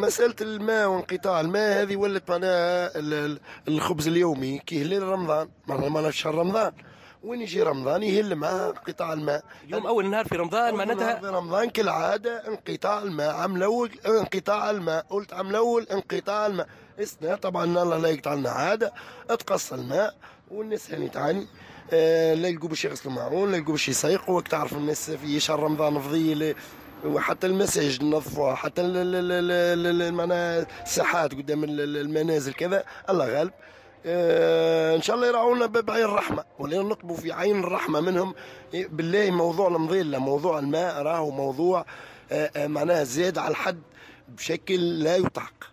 مسألة الماء وانقطاع الماء هذه ولت معناها الخبز اليومي كي يهل رمضان، معناها شهر رمضان وين يجي رمضان يهل معاه انقطاع الماء. اليوم اول نهار في رمضان معناتها في رمضان كالعاده انقطاع الماء، عام الاول انقطاع الماء، قلت عام الاول انقطاع الماء. السنه طبعا الله لا يقطع لنا عاده اتقص الماء والناس يعني تعاني. لا يلقوا باش يغسلوا معون، لا يلقوا باش يسيقوا. تعرف الناس في شهر رمضان فضيل، وحتى المساجد نظفوها، حتى معناها الساحات قدام المنازل كذا. الله غالب. ان شاء الله يرعونا بعين الرحمه، ولا نطلبوا في عين الرحمه منهم. بالله موضوع المضيله، موضوع الماء راهو موضوع معناها زاد على الحد بشكل لا يطاق.